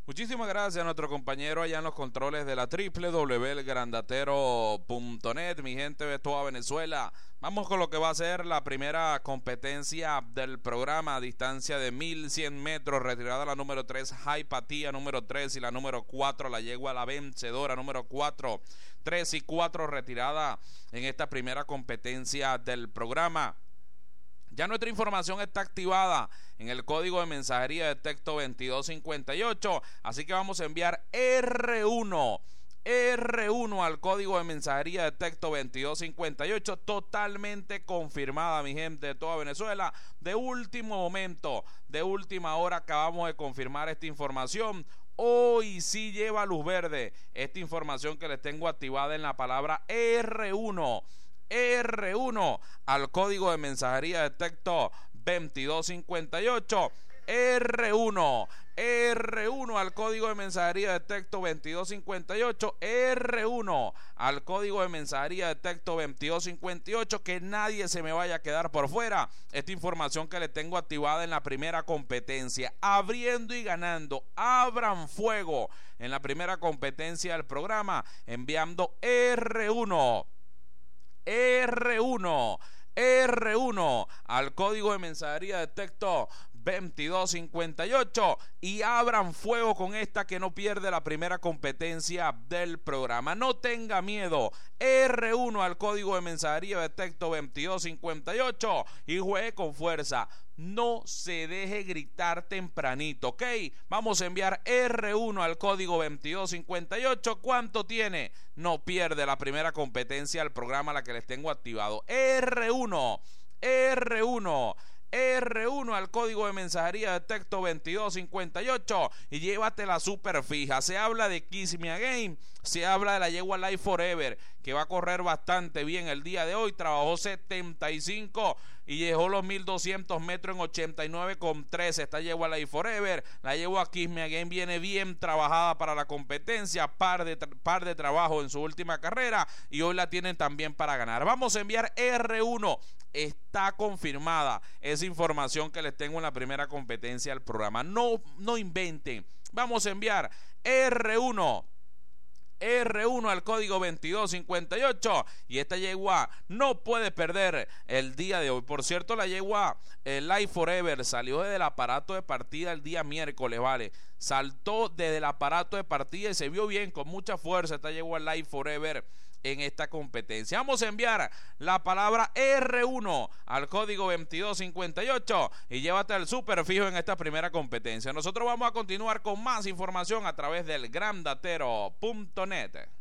Muchísimas gracias a nuestro compañero allá en los controles de la www.elgrandatero.net, mi gente de toda Venezuela. Vamos con lo que va a ser la primera competencia del programa a distancia de 1100 metros, retirada la número 3, Jaipatía, número 3, y la número 4, la yegua La Vencedora, número 4, 3 y 4, retirada en esta primera competencia del programa. Ya nuestra información está activada en el código de mensajería de texto 2258, así que vamos a enviar R1 al código de mensajería de texto 2258, totalmente confirmada, mi gente de toda Venezuela. De último momento, de última hora, acabamos de confirmar esta información. Hoy sí lleva luz verde esta información que les tengo activada en la palabra R1 al código de mensajería de texto 2258. R1 al código de mensajería de texto 2258, R1 al código de mensajería de texto 2258, que nadie se me vaya a quedar por fuera. Esta información que le tengo activada en la primera competencia, abriendo y ganando, abran fuego en la primera competencia del programa, enviando R1 al código de mensajería de texto 2258 y abran fuego con esta que no pierde la primera competencia del programa. No tenga miedo, R1 al código de mensajería de texto 2258 y juegue con fuerza. No se deje gritar tempranito, ¿ok? Vamos a enviar R1 al código 2258. ¿Cuánto tiene? No pierde la primera competencia del programa, la que les tengo activado. R1 al código de mensajería de texto 2258 y llévate la super fija. Se habla de Kiss Me Again, se habla de la yegua Life Forever, que va a correr bastante bien el día de hoy. Trabajó 75 y dejó los 1200 metros en 89,13. Esta yegua Life Forever, la yegua Kiss Me Again viene bien trabajada para la competencia, par de trabajo en su última carrera, y hoy la tienen también para ganar. Vamos a enviar R1. Está confirmada esa información que les tengo en la primera competencia del programa. No inventen. Vamos a enviar R1 al código 2258 y esta yegua no puede perder el día de hoy. Por cierto, la yegua Life Forever salió desde el aparato de partida el día miércoles, ¿vale? Saltó desde el aparato de partida y se vio bien, con mucha fuerza esta yegua Life Forever en esta competencia. Vamos a enviar la palabra R1 al código 2258 y llévate el super fijo en esta primera competencia. Nosotros vamos a continuar con más información a través del grandatero.net.